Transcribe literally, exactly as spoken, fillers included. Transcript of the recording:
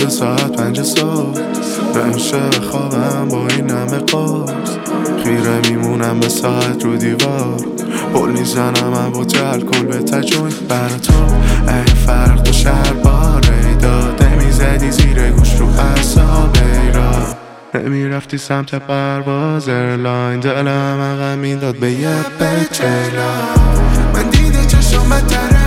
شده ساعت پنج صبح، نمیشه خوابم با این همه قرص. خیره میمونم به ساعت رو دیوار، بول میزنم هوا الکل به تجوین برا تو. ای فرق تو شهر باره داده میزدی زیر گوش رو اعصابی را، نمیرفتی سمت پرواز ایرلاین، دلم عقب میداد به یه بچلا. من دیده چشم بتره